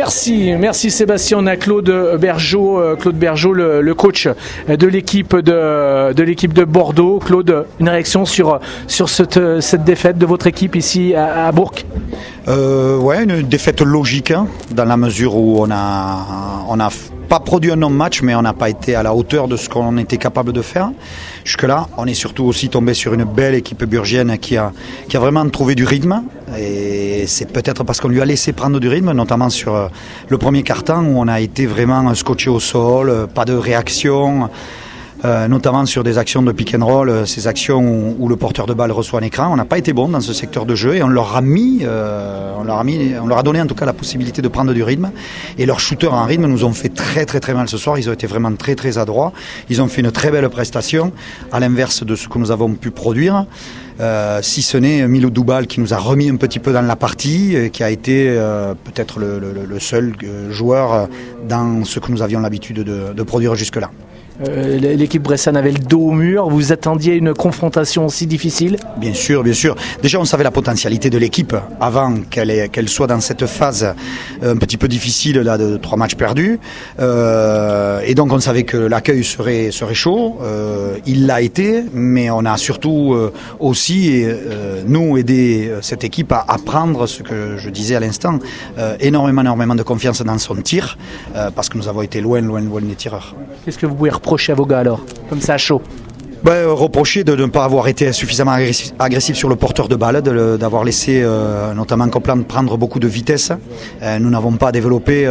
Merci Sébastien. On a Claude Bergeau, le coach de l'équipe de Bordeaux. Claude, une réaction sur cette défaite de votre équipe ici à Bourg? Une défaite logique, dans la mesure où on a pas produit un non-match, mais on n'a pas été à la hauteur de ce qu'on était capable de faire. Jusque-là, on est surtout aussi tombé sur une belle équipe burgienne qui a vraiment trouvé du rythme. Et c'est peut-être parce qu'on lui a laissé prendre du rythme, notamment sur le premier quart-temps où on a été vraiment scotché au sol, pas de réaction. Notamment sur des actions de pick and roll, ces actions où le porteur de balle reçoit un écran. On n'a pas été bon dans ce secteur de jeu et on leur a donné en tout cas la possibilité de prendre du rythme. Et leurs shooters en rythme nous ont fait très très très mal ce soir. Ils ont été vraiment très très adroits. Ils ont fait une très belle prestation, à l'inverse de ce que nous avons pu produire. Si ce n'est Milo Doubal qui nous a remis un petit peu dans la partie, qui a été peut-être le seul joueur dans ce que nous avions l'habitude de produire jusque-là. L'équipe bressane avait le dos au mur. Vous attendiez une confrontation aussi difficile? Bien sûr. Déjà, on savait la potentialité de l'équipe avant qu'elle soit dans cette phase un petit peu difficile là, de 3 matchs perdus. Et donc, on savait que l'accueil serait chaud. Il l'a été, mais on a surtout aussi, nous, aidé cette équipe à prendre ce que je disais à l'instant, énormément de confiance dans son tir, parce que nous avons été loin des tireurs. Qu'est-ce que vous pouvez reprocher à vos gars alors, comme ça à chaud? Reprocher de ne pas avoir été suffisamment agressif sur le porteur de balle, d'avoir laissé notamment Copland prendre beaucoup de vitesse. Nous n'avons pas développé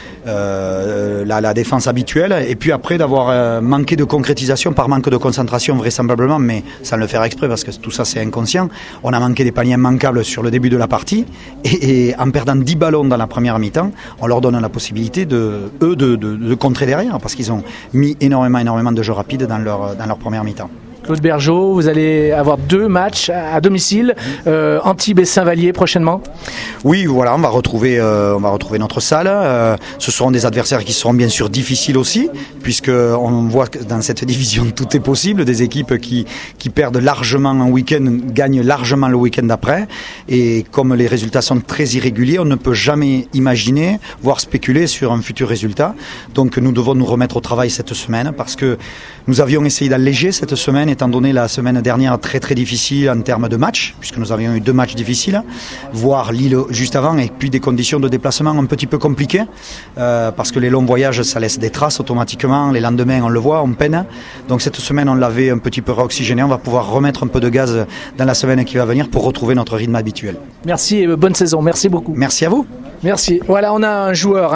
la défense habituelle, et puis après d'avoir manqué de concrétisation par manque de concentration vraisemblablement, mais sans le faire exprès parce que tout ça c'est inconscient. On a manqué des paniers immanquables sur le début de la partie et en perdant 10 ballons dans la première mi-temps, on leur donne la possibilité de contrer derrière parce qu'ils ont mis énormément de jeux rapides dans leur première mi-temps. Claude Bergeau, vous allez avoir 2 matchs à domicile, Antibes et Saint-Vallier prochainement. Oui, voilà, on va retrouver notre salle. Ce seront des adversaires qui seront bien sûr difficiles aussi, puisque on voit que dans cette division tout est possible. Des équipes qui perdent largement un week-end gagnent largement le week-end d'après. Et comme les résultats sont très irréguliers, on ne peut jamais imaginer, voire spéculer sur un futur résultat. Donc nous devons nous remettre au travail cette semaine, parce que nous avions essayé d'alléger cette semaine, étant donné la semaine dernière très très difficile en termes de matchs, puisque nous avions eu 2 matchs difficiles, voire Lille juste avant, et puis des conditions de déplacement un petit peu compliquées, parce que les longs voyages ça laisse des traces automatiquement, les lendemains on le voit, on peine. Donc cette semaine on l'avait un petit peu réoxygéné, on va pouvoir remettre un peu de gaz dans la semaine qui va venir pour retrouver notre rythme habituel. Merci et bonne saison, merci beaucoup. Merci à vous. Merci. Voilà, on a un joueur